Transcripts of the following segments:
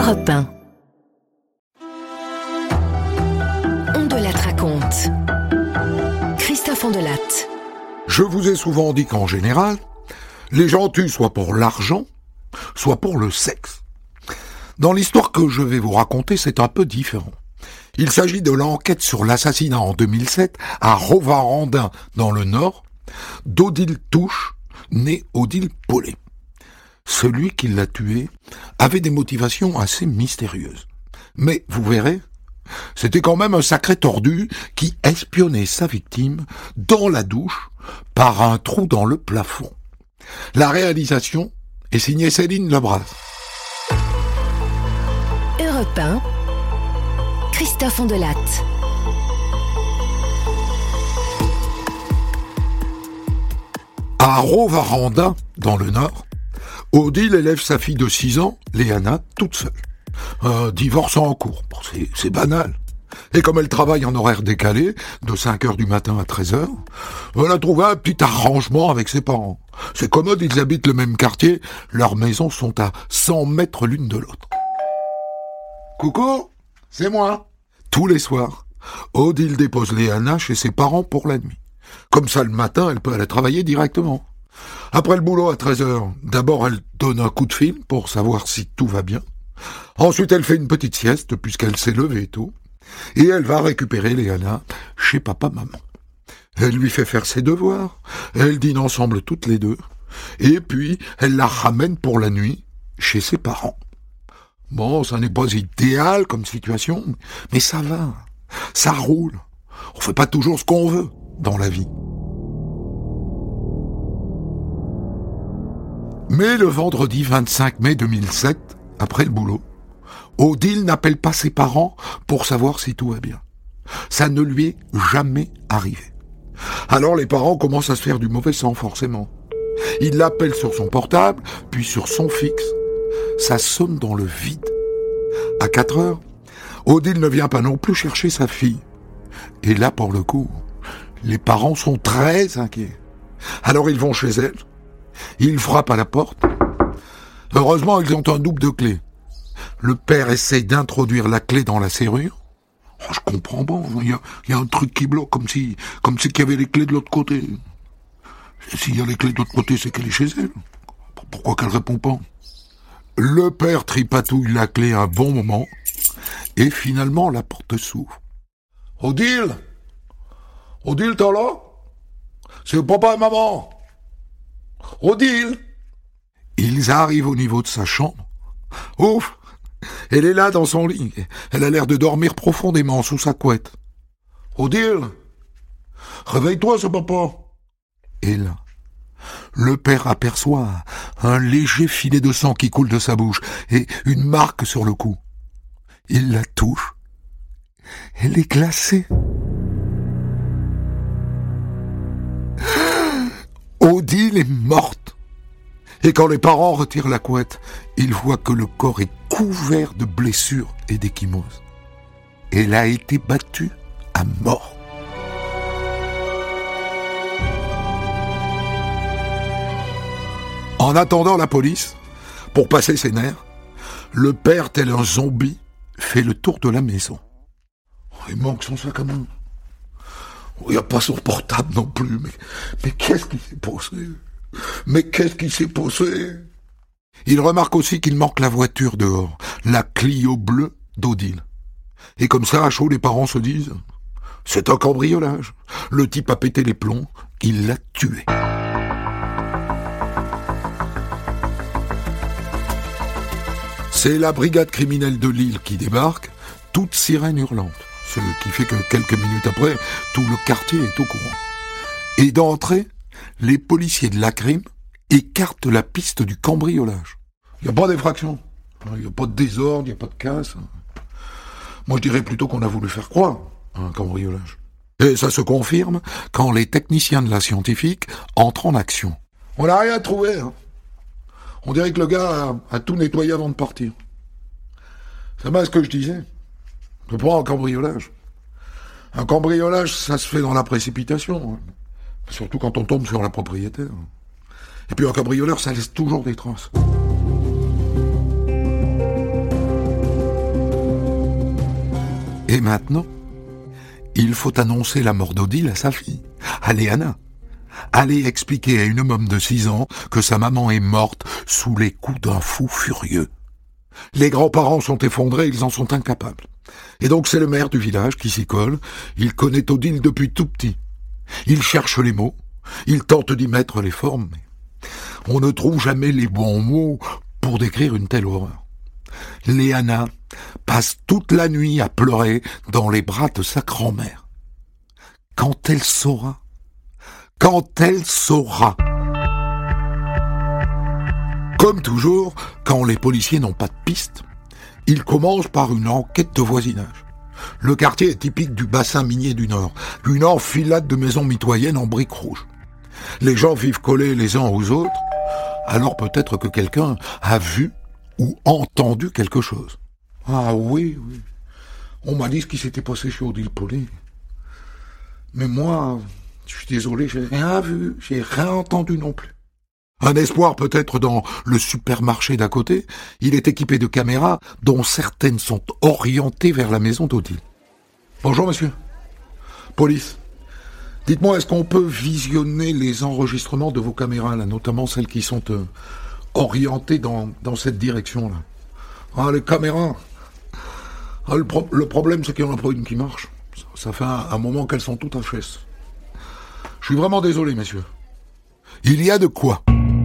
Europe 1. On de Latte raconte. Christophe Ondelatte. Je vous ai souvent dit qu'en général, les gens tuent soit pour l'argent, soit pour le sexe. Dans l'histoire que je vais vous raconter, c'est un peu différent. Il s'agit de l'enquête sur l'assassinat en 2007 à Rovarantin, dans le Nord, d'Odile Touche, né Odile Paulet. Celui qui l'a tué avait des motivations assez mystérieuses. Mais, vous verrez, c'était quand même un sacré tordu qui espionnait sa victime dans la douche par un trou dans le plafond. La réalisation est signée Céline Lebras. Europe 1. Christophe Ondelatte. À Rovarantin, dans le Nord, Odile élève sa fille de 6 ans, Léana, toute seule. Un divorce en cours, bon, c'est banal. Et comme elle travaille en horaire décalé, de 5h du matin à 13h, elle a trouvé un petit arrangement avec ses parents. C'est commode, ils habitent le même quartier, leurs maisons sont à 100 mètres l'une de l'autre. Coucou, c'est moi. Tous les soirs, Odile dépose Léana chez ses parents pour la nuit. Comme ça, le matin, elle peut aller travailler directement. Après le boulot à 13h, d'abord elle donne un coup de fil pour savoir si tout va bien. Ensuite, elle fait une petite sieste puisqu'elle s'est levée et tout. Et elle va récupérer Léana chez papa-maman. Elle lui fait faire ses devoirs. Elle dîne ensemble toutes les deux. Et puis, elle la ramène pour la nuit chez ses parents. Bon, ça n'est pas idéal comme situation, mais ça va. Ça roule. On fait pas toujours ce qu'on veut dans la vie. Mais le vendredi 25 mai 2007, après le boulot, Odile n'appelle pas ses parents pour savoir si tout va bien. Ça ne lui est jamais arrivé. Alors les parents commencent à se faire du mauvais sang, forcément. Ils l'appellent sur son portable, puis sur son fixe. Ça sonne dans le vide. À 4h, Odile ne vient pas non plus chercher sa fille. Et là, pour le coup, les parents sont très inquiets. Alors ils vont chez elle. Ils frappent à la porte. Heureusement, ils ont un double de clés. Le père essaye d'introduire la clé dans la serrure. Oh, je comprends pas, il y a un truc qui bloque, comme si qu'il y avait les clés de l'autre côté. S'il y a les clés de l'autre côté, c'est qu'elle est chez elle. Pourquoi qu'elle répond pas? Le père tripatouille la clé un bon moment, et finalement la porte s'ouvre. Odile, t'es là? C'est papa et maman. Odile! Ils arrivent au niveau de sa chambre. Ouf! Elle est là dans son lit. Elle a l'air de dormir profondément sous sa couette. Odile! Réveille-toi, ce papa! Et là, le père aperçoit un léger filet de sang qui coule de sa bouche et une marque sur le cou. Il la touche. Elle est glacée. Odile est morte. Et quand les parents retirent la couette, ils voient que le corps est couvert de blessures et d'ecchymoses. Elle a été battue à mort. En attendant la police, pour passer ses nerfs, le père, tel un zombie, fait le tour de la maison. Il manque son sac à main. Il n'y a pas son portable non plus, mais qu'est-ce qui s'est passé? Il remarque aussi qu'il manque la voiture dehors, la Clio bleue d'Odile. Et comme ça, à chaud, les parents se disent, c'est un cambriolage. Le type a pété les plombs, il l'a tué. C'est la brigade criminelle de Lille qui débarque, toute sirène hurlante. Ce qui fait que quelques minutes après, tout le quartier est au courant. Et d'entrée, les policiers de la crime écartent la piste du cambriolage. Il n'y a pas d'effraction, il n'y a pas de désordre, il n'y a pas de casse. Moi, je dirais plutôt qu'on a voulu faire croire à un cambriolage. Et ça se confirme quand les techniciens de la scientifique entrent en action. On n'a rien trouvé. On dirait que le gars a tout nettoyé avant de partir. C'est bien ce que je disais. C'est pas un cambriolage. Un cambriolage, ça se fait dans la précipitation. Surtout quand on tombe sur la propriétaire. Et puis un cambrioleur, ça laisse toujours des traces. Et maintenant, il faut annoncer la mort d'Odile à sa fille, à Léana. Aller expliquer à une môme de 6 ans que sa maman est morte sous les coups d'un fou furieux. Les grands-parents sont effondrés, ils en sont incapables. Et donc c'est le maire du village qui s'y colle. Il connaît Odile depuis tout petit. Il cherche les mots, il tente d'y mettre les formes, mais on ne trouve jamais les bons mots pour décrire une telle horreur. Léana passe toute la nuit à pleurer dans les bras de sa grand-mère. Quand elle saura. Comme toujours, quand les policiers n'ont pas de piste, ils commencent par une enquête de voisinage. Le quartier est typique du bassin minier du Nord, une enfilade de maisons mitoyennes en briques rouges. Les gens vivent collés les uns aux autres, alors peut-être que quelqu'un a vu ou entendu quelque chose. Ah oui. On m'a dit ce qui s'était passé chez Odile Paulet. Mais moi, je suis désolé, j'ai rien vu, j'ai rien entendu non plus. Un espoir peut-être dans le supermarché d'à côté. Il est équipé de caméras dont certaines sont orientées vers la maison d'Odile. Bonjour monsieur. Police. Dites-moi, est-ce qu'on peut visionner les enregistrements de vos caméras, là, notamment celles qui sont orientées dans cette direction-là? Ah, les caméras. Ah, le problème, c'est qu'il n'y en a pas une qui marche. Ça fait un moment qu'elles sont toutes HS. Je suis vraiment désolé, messieurs. Il y a de quoi.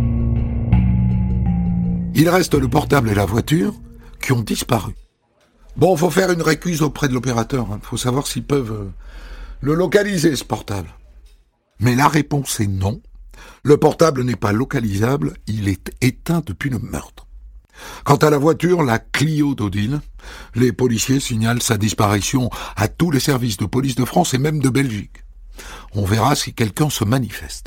Il reste le portable et la voiture qui ont disparu. Bon, faut faire une récuse auprès de l'opérateur. Faut savoir s'ils peuvent le localiser, ce portable. Mais la réponse est non. Le portable n'est pas localisable, il est éteint depuis le meurtre. Quant à la voiture, la Clio d'Odile, les policiers signalent sa disparition à tous les services de police de France et même de Belgique. On verra si quelqu'un se manifeste.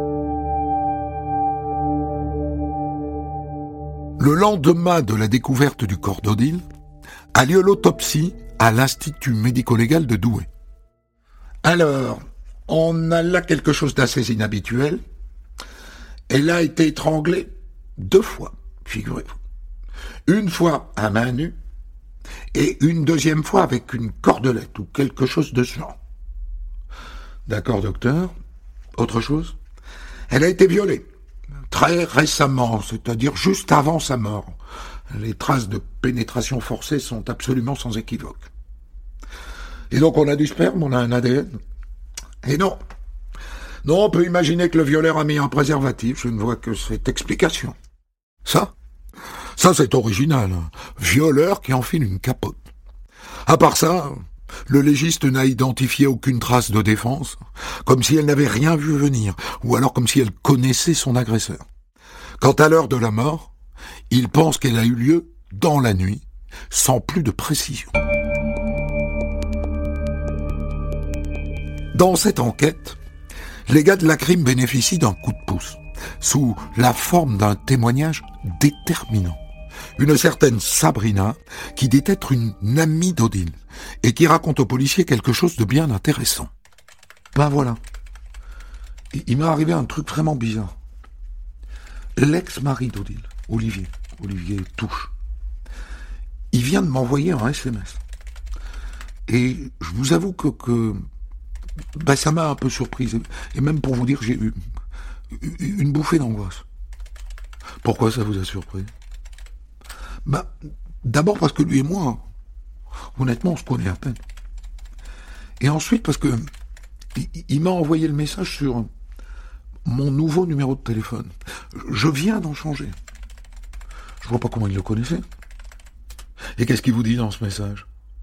Le lendemain de la découverte du corps d'Odile, a lieu l'autopsie à l'Institut médico-légal de Douai. Alors, on a là quelque chose d'assez inhabituel. Elle a été étranglée 2 fois, figurez-vous. Une fois à main nue et une deuxième fois avec une cordelette ou quelque chose de ce genre. D'accord, docteur. Autre chose? Elle a été violée. Très récemment, c'est-à-dire juste avant sa mort. Les traces de pénétration forcée sont absolument sans équivoque. Et donc on a du sperme, on a un ADN. Et non. Non, on peut imaginer que le violeur a mis un préservatif, je ne vois que cette explication. Ça c'est original. Violeur qui enfile une capote. À part ça, le légiste n'a identifié aucune trace de défense, comme si elle n'avait rien vu venir, ou alors comme si elle connaissait son agresseur. Quant à l'heure de la mort, il pense qu'elle a eu lieu dans la nuit, sans plus de précision. Dans cette enquête, les gars de la crime bénéficient d'un coup de pouce, sous la forme d'un témoignage déterminant. Une certaine Sabrina, qui dit être une amie d'Odile, et qui raconte aux policiers quelque chose de bien intéressant. Ben voilà. Il m'est arrivé un truc vraiment bizarre. L'ex-mari d'Odile, Olivier Touche, il vient de m'envoyer un SMS. Et je vous avoue que ça m'a un peu surprise. Et même pour vous dire, j'ai eu une bouffée d'angoisse. Pourquoi ça vous a surpris? D'abord parce que lui et moi, honnêtement, on se connaît à peine. Et ensuite parce que il m'a envoyé le message sur mon nouveau numéro de téléphone. Je viens d'en changer. Je vois pas comment il le connaissait. Et qu'est-ce qu'il vous dit dans ce message?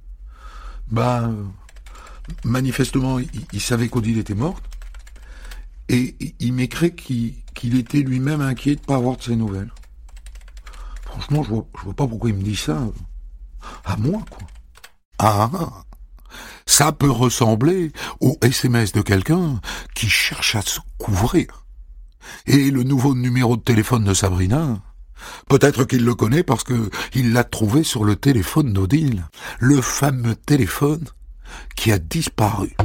Manifestement, il savait qu'Odile était morte. Et il m'écrit qu'il était lui-même inquiet de pas avoir de ses nouvelles. Franchement, je vois pas pourquoi il me dit ça. À moi, quoi. Ah, ça peut ressembler au SMS de quelqu'un qui cherche à se couvrir. Et le nouveau numéro de téléphone de Sabrina, peut-être qu'il le connaît parce que il l'a trouvé sur le téléphone d'Odile, le fameux téléphone qui a disparu.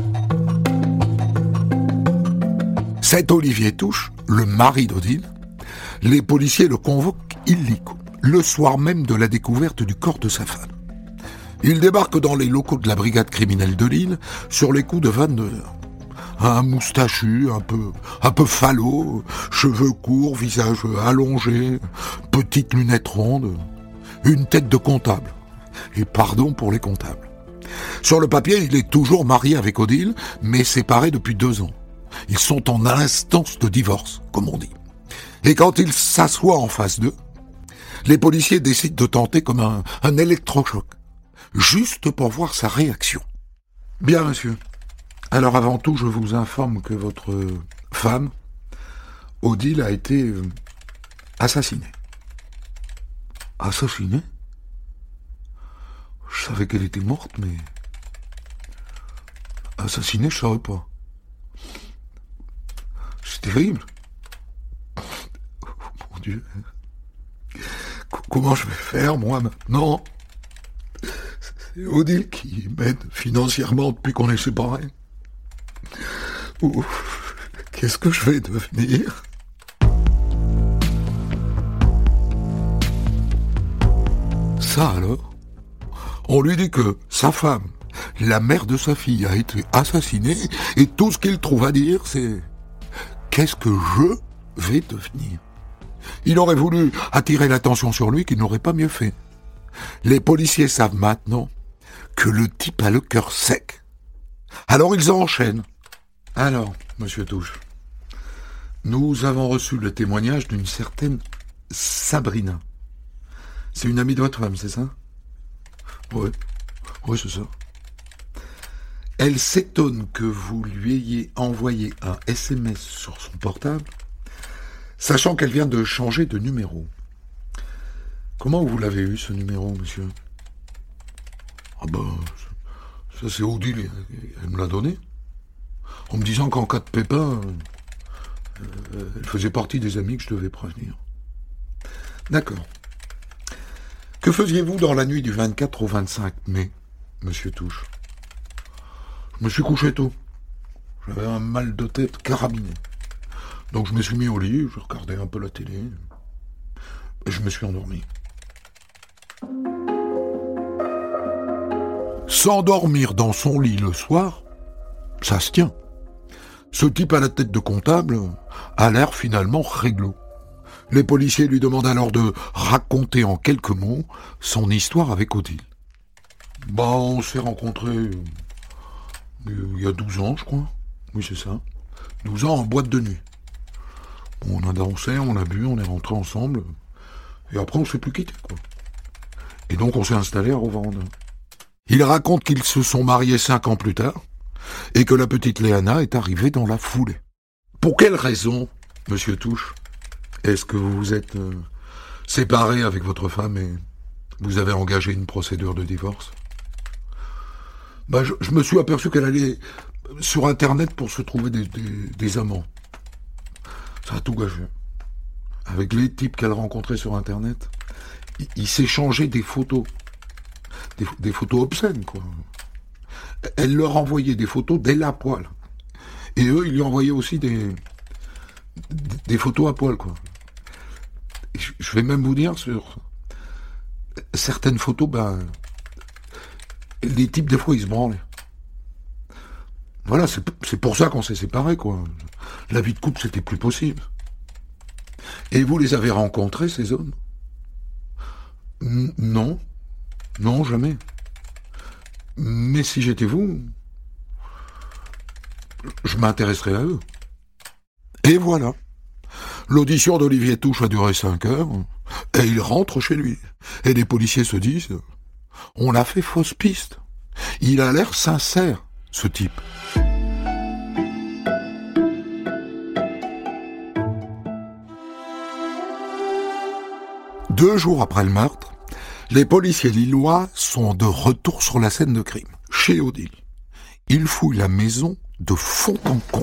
Cet Olivier Touche, le mari d'Odile, les policiers le convoquent illico, le soir même de la découverte du corps de sa femme. Il débarque dans les locaux de la brigade criminelle de Lille sur les coups de 22 heures. Un moustachu, un peu falot, cheveux courts, visage allongé, petites lunettes rondes, une tête de comptable. Et pardon pour les comptables. Sur le papier, il est toujours marié avec Odile, mais séparé depuis 2 ans. Ils sont en instance de divorce, comme on dit. Et quand il s'assoit en face d'eux, les policiers décident de tenter comme un électrochoc, juste pour voir sa réaction. Bien, monsieur. Alors avant tout, je vous informe que votre femme, Odile, a été assassinée. Assassinée ? Je savais qu'elle était morte, mais... Assassinée, je savais pas. C'est terrible. Oh, mon Dieu. Comment je vais faire, moi, maintenant ? C'est Odile qui m'aide financièrement depuis qu'on est séparés. Qu'est-ce que je vais devenir ? Ça alors ? On lui dit que sa femme, la mère de sa fille, a été assassinée et tout ce qu'il trouve à dire, c'est « Qu'est-ce que je vais devenir ?» Il aurait voulu attirer l'attention sur lui qu'il n'aurait pas mieux fait. Les policiers savent maintenant que le type a le cœur sec. Alors ils enchaînent. Alors, monsieur Touche, nous avons reçu le témoignage d'une certaine Sabrina. C'est une amie de votre femme, c'est ça ? Oui, c'est ça. Elle s'étonne que vous lui ayez envoyé un SMS sur son portable, sachant qu'elle vient de changer de numéro. Comment vous l'avez eu, ce numéro, monsieur ? Ah ben, ça c'est Odile, elle me l'a donné. En me disant qu'en cas de pépin, elle faisait partie des amis que je devais prévenir. D'accord. Que faisiez-vous dans la nuit du 24 au 25 mai, monsieur Touche ? Je me suis couché tôt. J'avais un mal de tête carabiné. Donc je me suis mis au lit, je regardais un peu la télé, et je me suis endormi. S'endormir dans son lit le soir, ça se tient. Ce type à la tête de comptable a l'air finalement réglo. Les policiers lui demandent alors de raconter en quelques mots son histoire avec Odile. On s'est rencontrés il y a 12 ans, je crois. Oui, c'est ça. 12 ans en boîte de nuit. On a dansé, on a bu, on est rentrés ensemble. Et après, on s'est plus quittés, quoi. Et donc, on s'est installés à Rovende. Il raconte qu'ils se sont mariés 5 ans plus tard et que la petite Léana est arrivée dans la foulée. Pour quelle raison, monsieur Touche, est-ce que vous vous êtes séparé avec votre femme et vous avez engagé une procédure de divorce ? Je me suis aperçu qu'elle allait sur Internet pour se trouver des amants. Ça a tout gâché. Avec les types qu'elle rencontrait sur Internet, ils s'échangeaient des photos. Des photos obscènes, quoi. Elle leur envoyait des photos d'elle à poil. Et eux, ils lui envoyaient aussi des photos à poil, quoi. Et je vais même vous dire, sur certaines photos, les types, des fois, ils se branlaient. Voilà, c'est pour ça qu'on s'est séparés, quoi. La vie de couple, c'était plus possible. Et vous les avez rencontrés, ces hommes ? Non. Non, jamais. Mais si j'étais vous, je m'intéresserais à eux. Et voilà. L'audition d'Olivier Touche a duré 5 heures, et il rentre chez lui. Et les policiers se disent, on a fait fausse piste. Il a l'air sincère, ce type. Deux jours après le meurtre, les policiers lillois sont de retour sur la scène de crime, chez Odile. Ils fouillent la maison de fond en comble.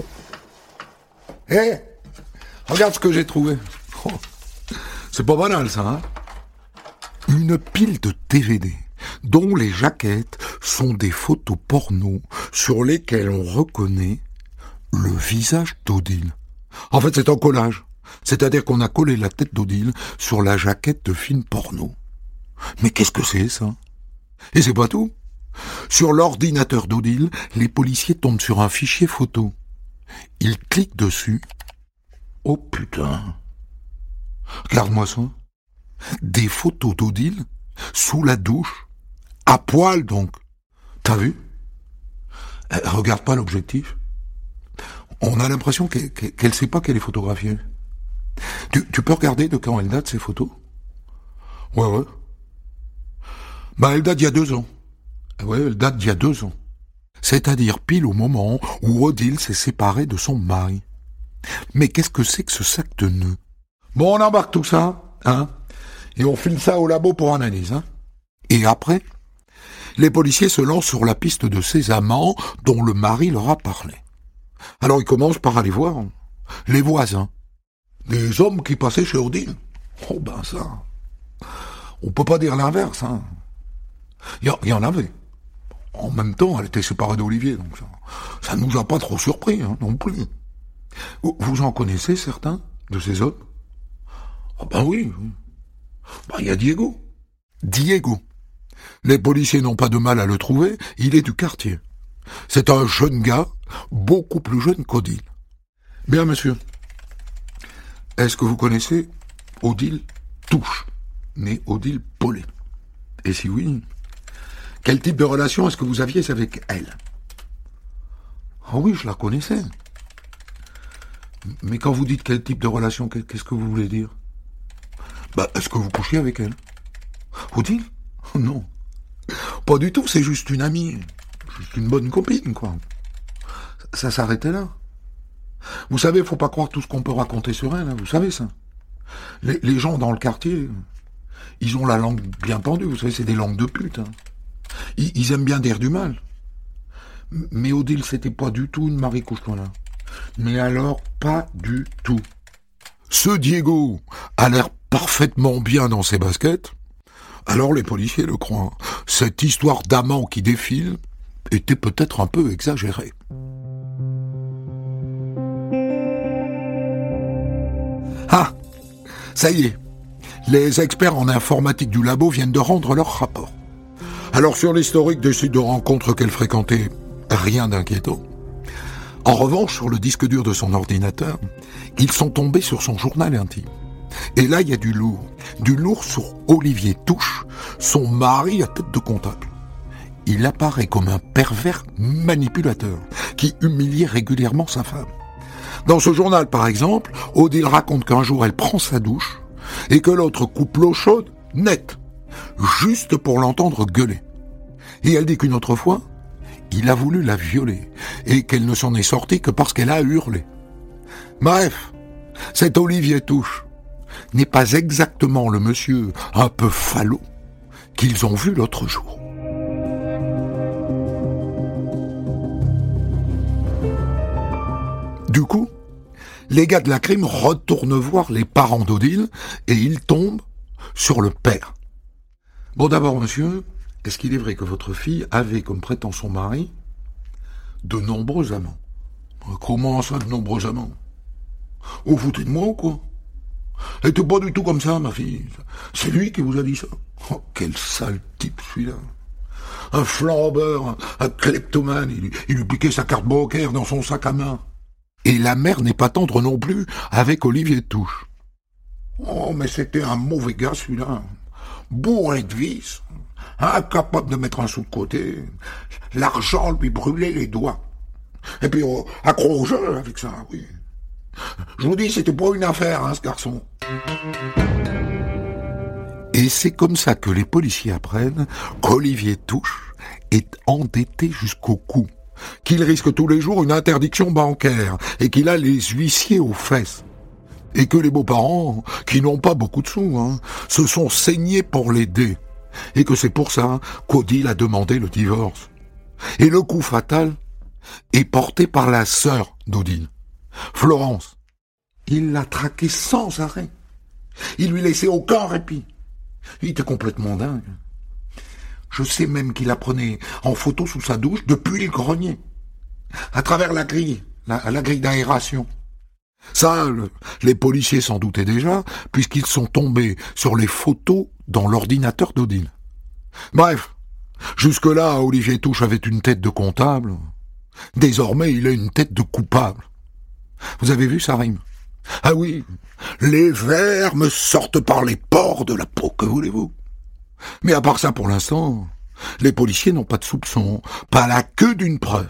Regarde ce que j'ai trouvé. Oh, c'est pas banal, ça, hein ? Une pile de DVD, dont les jaquettes sont des photos porno sur lesquelles on reconnaît le visage d'Odile. En fait, c'est un collage. C'est-à-dire qu'on a collé la tête d'Odile sur la jaquette de film porno. Mais qu'est-ce que c'est, ça ? Et c'est pas tout. Sur l'ordinateur d'Odile, les policiers tombent sur un fichier photo. Ils cliquent dessus. Oh putain. Regarde-moi ça. Des photos d'Odile sous la douche. À poil donc. T'as vu? Regarde pas l'objectif. On a l'impression qu'elle sait pas qu'elle est photographiée. Tu peux regarder de quand elle date ces photos? Ouais. Bah elle date d'il y a 2 ans. Ouais, elle date d'il y a 2 ans. C'est-à-dire pile au moment où Odile s'est séparée de son mari. Mais qu'est-ce que c'est que ce sac de nœuds? Bon, on embarque tout ça, hein, et on file ça au labo pour analyse, hein. Et après, les policiers se lancent sur la piste de ces amants dont le mari leur a parlé. Alors ils commencent par aller voir les voisins. Des hommes qui passaient chez Odile. Oh ben ça, on peut pas dire l'inverse, hein. Il y en avait. En même temps, elle était séparée d'Olivier, donc ça nous a pas trop surpris, hein, non plus. Vous en connaissez certains de ces hommes? Ah ben oui. Ben, y a Diego. Diego. Les policiers n'ont pas de mal à le trouver, il est du quartier. C'est un jeune gars, beaucoup plus jeune qu'Odile. Bien, monsieur. Est-ce que vous connaissez Odile Touche, née Odile Paulet? Et si oui, quel type de relation est-ce que vous aviez avec elle? Ah oui, je la connaissais. Mais quand vous dites quel type de relation, qu'est-ce que vous voulez dire? Bah, est-ce que vous couchiez avec elle? Odile? Non. Pas du tout, c'est juste une amie. Juste une bonne copine, quoi. Ça s'arrêtait là. Vous savez, faut pas croire tout ce qu'on peut raconter sur elle, hein, vous savez ça. Les gens dans le quartier, ils ont la langue bien pendue, vous savez, c'est des langues de pute. Hein. Ils aiment bien dire du mal. Mais Odile, c'était pas du tout une Marie Couche-toi là. Mais alors, pas du tout. Ce Diego a l'air parfaitement bien dans ses baskets. Alors les policiers le croient. Cette histoire d'amant qui défile était peut-être un peu exagérée. Ah, ça y est. Les experts en informatique du labo viennent de rendre leur rapport. Alors sur l'historique des sites de rencontres qu'elle fréquentait, rien d'inquiétant. En revanche, sur le disque dur de son ordinateur, ils sont tombés sur son journal intime. Et là, il y a du lourd. Du lourd sur Olivier Touche, son mari à tête de comptable. Il apparaît comme un pervers manipulateur qui humiliait régulièrement sa femme. Dans ce journal, par exemple, Odile raconte qu'un jour, elle prend sa douche et que l'autre coupe l'eau chaude net, juste pour l'entendre gueuler. Et elle dit qu'une autre fois, il a voulu la violer et qu'elle ne s'en est sortie que parce qu'elle a hurlé. Bref, cet Olivier Touche n'est pas exactement le monsieur un peu falot qu'ils ont vu l'autre jour. Du coup, les gars de la crime retournent voir les parents d'Odile et ils tombent sur le père. Bon, d'abord, monsieur, est-ce qu'il est vrai que votre fille avait, comme prétend son mari, de nombreux amants? Comment ça, de nombreux amants? Vous foutez de moi ou quoi? Elle était pas du tout comme ça, ma fille. C'est lui qui vous a dit ça. Oh, quel sale type, celui-là. Un flambeur, un kleptomane, il lui piquait sa carte bancaire dans son sac à main. Et la mère n'est pas tendre non plus avec Olivier Touche. Oh, mais c'était un mauvais gars, celui-là. Bourré de vices, incapable de mettre un sou de côté. L'argent lui brûlait les doigts. Et puis, accro au jeu avec ça, oui. Je vous dis, c'était pas une affaire, hein, ce garçon. Et c'est comme ça que les policiers apprennent qu'Olivier Touche est endetté jusqu'au cou, qu'il risque tous les jours une interdiction bancaire et qu'il a les huissiers aux fesses. Et que les beaux-parents, qui n'ont pas beaucoup de sous, hein, se sont saignés pour l'aider. Et que c'est pour ça qu'Odile a demandé le divorce. Et le coup fatal est porté par la sœur d'Odile, Florence. Il l'a traquée sans arrêt. Il lui laissait aucun répit. Il était complètement dingue. Je sais même qu'il la prenait en photo sous sa douche depuis le grenier, à travers la grille d'aération. Ça, les policiers s'en doutaient déjà, puisqu'ils sont tombés sur les photos dans l'ordinateur d'Odile. Bref, Jusque-là, Olivier Touche avait une tête de comptable. Désormais, il a une tête de coupable. Vous avez vu sa rime? Ah oui, les vers me sortent par les pores de la peau, que voulez-vous? Mais à part ça, pour l'instant, les policiers n'ont pas de soupçons, pas la queue d'une preuve.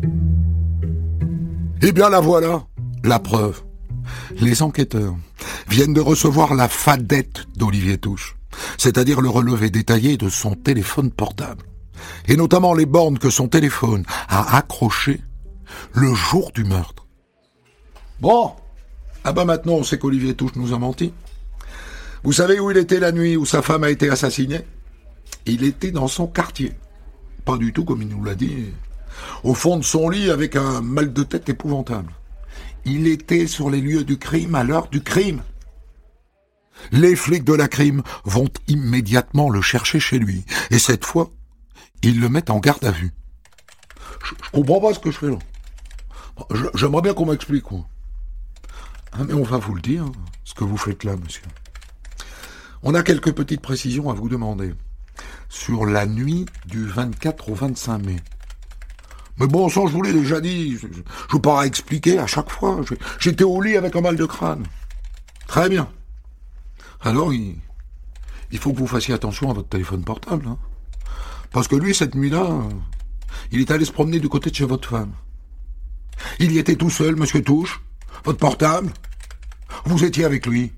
Eh bien la voilà, la preuve. Les enquêteurs viennent de recevoir la fadette d'Olivier Touche, c'est-à-dire le relevé détaillé de son téléphone portable, et notamment les bornes que son téléphone a accrochées le jour du meurtre. Bon, maintenant on sait qu'Olivier Touche nous a menti. Vous savez où il était la nuit où sa femme a été assassinée? Il était dans son quartier. Pas du tout comme il nous l'a dit. Au fond de son lit avec un mal de tête épouvantable. Il était sur les lieux du crime à l'heure du crime. Les flics de la crime vont immédiatement le chercher chez lui. Et cette fois, ils le mettent en garde à vue. Je comprends pas ce que je fais là. J'aimerais bien qu'on m'explique, quoi. Mais on va vous le dire, ce que vous faites là, monsieur. On a quelques petites précisions à vous demander. Sur la nuit du 24 au 25 mai. Mais bon sang, je vous l'ai déjà dit, je ne veux pas expliquer à chaque fois. J'étais au lit avec un mal de crâne. Très bien. Alors, il faut que vous fassiez attention à votre téléphone portable. Hein. Parce que lui, cette nuit-là, il est allé se promener du côté de chez votre femme. Il y était tout seul, monsieur Touche. Votre portable. Vous étiez avec lui.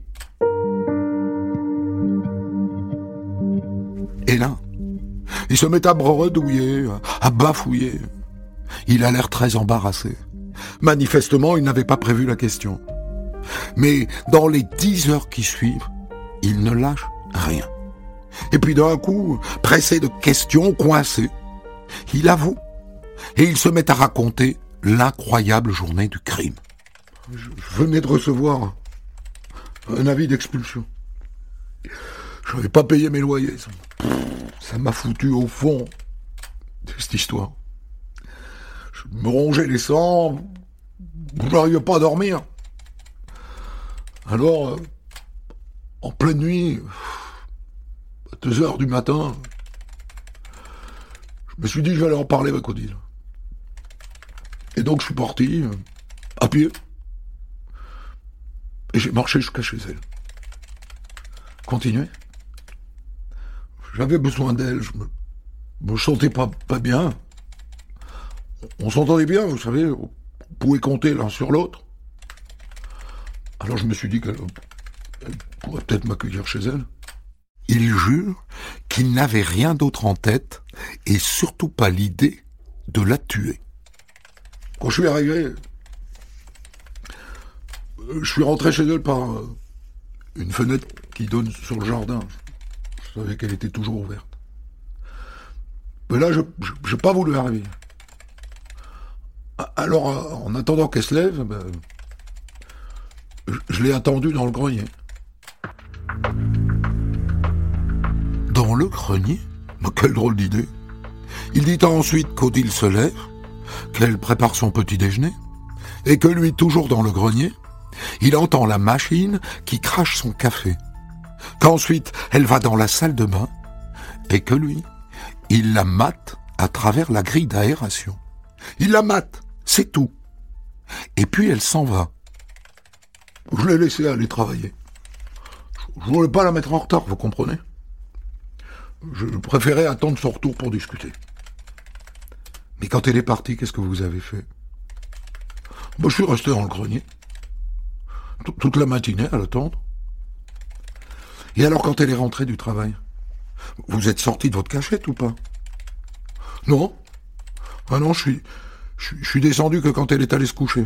Et là, il se met à bredouiller, à bafouiller. Il a l'air très embarrassé. Manifestement, il n'avait pas prévu la question. Mais dans les 10 heures qui suivent, il ne lâche rien. Et puis d'un coup, pressé de questions, coincé, il avoue. Et il se met à raconter l'incroyable journée du crime. Je venais de recevoir un avis d'expulsion. Je n'avais pas payé mes loyers. Ça m'a foutu au fond de cette histoire. Je me rongeais les sangs. Je n'arrivais pas à dormir. Alors, en pleine nuit, à 2 heures du matin, je me suis dit que j'allais en parler avec Odile. Et donc je suis parti, à pied. Et j'ai marché jusqu'à chez elle. Continuez. J'avais besoin d'elle, je me sentais pas bien. On s'entendait bien, vous savez, on pouvait compter l'un sur l'autre. Alors je me suis dit qu'elle pourrait peut-être m'accueillir chez elle. Il jure qu'il n'avait rien d'autre en tête, et surtout pas l'idée de la tuer. Quand je suis arrivé, je suis rentré chez elle par une fenêtre qui donne sur le jardin. Je savais qu'elle était toujours ouverte. Mais là, je n'ai pas voulu arriver. Alors, en attendant qu'elle se lève, je l'ai attendue dans le grenier. Dans le grenier? Quelle drôle d'idée. Il dit ensuite qu'Odile se lève, qu'elle prépare son petit déjeuner, et que lui, toujours dans le grenier, il entend la machine qui crache son café. Qu'ensuite, elle va dans la salle de bain, et que lui, il la mate à travers la grille d'aération. Il la mate, c'est tout. Et puis elle s'en va. Je l'ai laissée aller travailler. Je voulais pas la mettre en retard, vous comprenez? Je préférais attendre son retour pour discuter. Mais quand elle est partie, qu'est-ce que vous avez fait? Je suis resté dans le grenier. Toute la matinée à l'attendre. Et alors quand elle est rentrée du travail, vous êtes sorti de votre cachette ou pas? Non. Ah non, je suis descendu que quand elle est allée se coucher.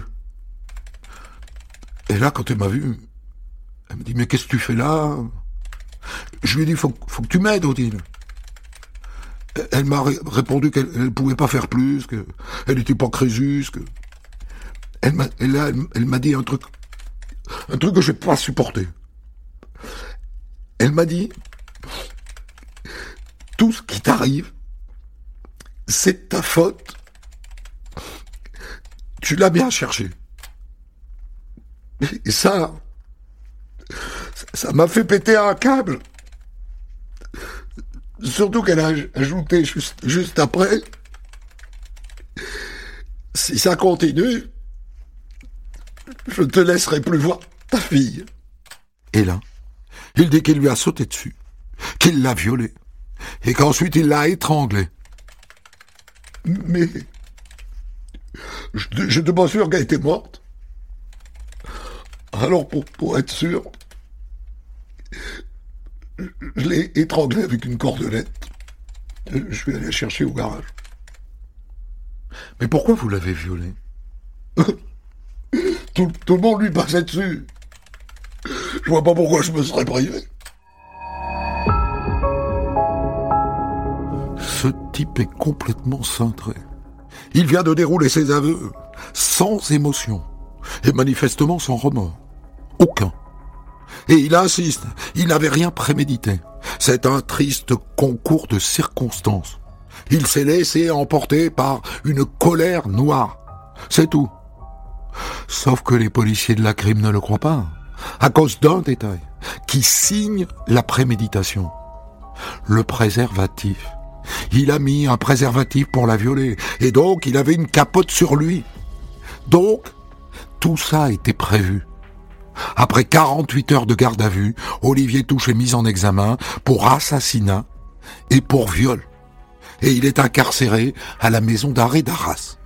Et là, quand elle m'a vu, elle me dit, mais qu'est-ce que tu fais là? Je lui ai dit, faut que tu m'aides, Odile. Elle m'a répondu qu'elle ne pouvait pas faire plus, qu'elle n'était pas Crésus, que... Elle m'a dit un truc que je n'ai pas supporté. Elle m'a dit, tout ce qui t'arrive, c'est ta faute. Tu l'as bien cherché. Et ça m'a fait péter un câble. Surtout qu'elle a ajouté juste après, si ça continue, je ne te laisserai plus voir ta fille. Et là, il dit qu'il lui a sauté dessus, qu'il l'a violée, et qu'ensuite il l'a étranglée. Mais je ne pas sûr qu'elle était morte. Alors pour être sûr, je l'ai étranglée avec une cordelette. Je suis allé la chercher au garage. Mais pourquoi vous l'avez violée? tout le monde lui passait dessus. Je vois pas pourquoi je me serais privé. Ce type est complètement cintré. Il vient de dérouler ses aveux, sans émotion, et manifestement sans remords. Aucun. Et il insiste, il n'avait rien prémédité. C'est un triste concours de circonstances. Il s'est laissé emporter par une colère noire. C'est tout. Sauf que les policiers de la crime ne le croient pas, à cause d'un détail qui signe la préméditation. Le préservatif. Il a mis un préservatif pour la violer, et donc il avait une capote sur lui. Donc, tout ça était prévu. Après 48 heures de garde à vue, Olivier Touche est mis en examen pour assassinat et pour viol. Et il est incarcéré à la maison d'arrêt d'Arras.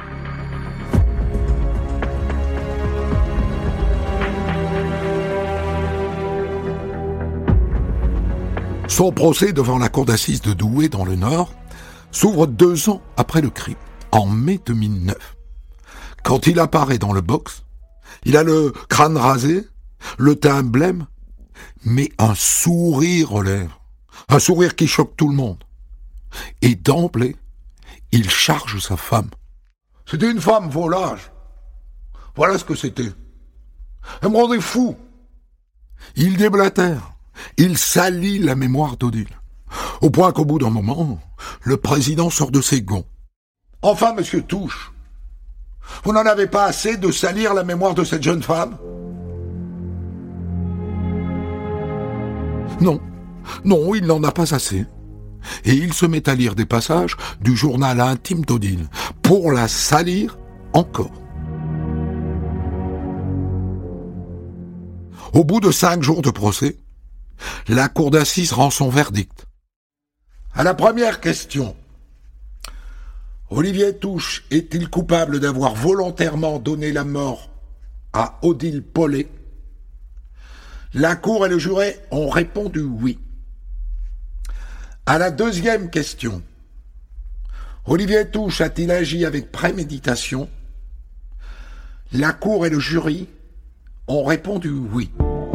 Son procès devant la cour d'assises de Douai dans le Nord s'ouvre 2 ans après le crime, en mai 2009. Quand il apparaît dans le box, il a le crâne rasé, le teint blême, mais un sourire aux lèvres. Un sourire qui choque tout le monde. Et d'emblée, il charge sa femme. C'était une femme volage. Voilà ce que c'était. Elle me rendait fou. Il déblatère. Il salit la mémoire d'Odile. Au point qu'au bout d'un moment, le président sort de ses gonds. Enfin, monsieur Touche, vous n'en avez pas assez de salir la mémoire de cette jeune femme? Non, il n'en a pas assez. Et il se met à lire des passages du journal intime d'Odile, pour la salir encore. Au bout de 5 jours de procès, la cour d'assises rend son verdict. À la première question, Olivier Touche est-il coupable d'avoir volontairement donné la mort à Odile Pollet? La cour et le jury ont répondu oui. À la deuxième question, Olivier Touche a-t-il agi avec préméditation? La cour et le jury ont répondu oui.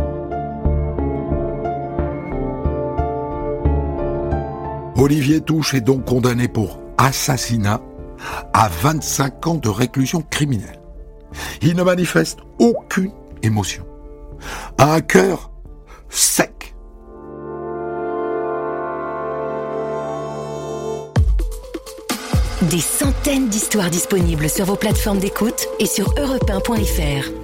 Olivier Touche est donc condamné pour assassinat à 25 ans de réclusion criminelle. Il ne manifeste aucune émotion. Un cœur sec. Des centaines d'histoires disponibles sur vos plateformes d'écoute et sur europe1.fr.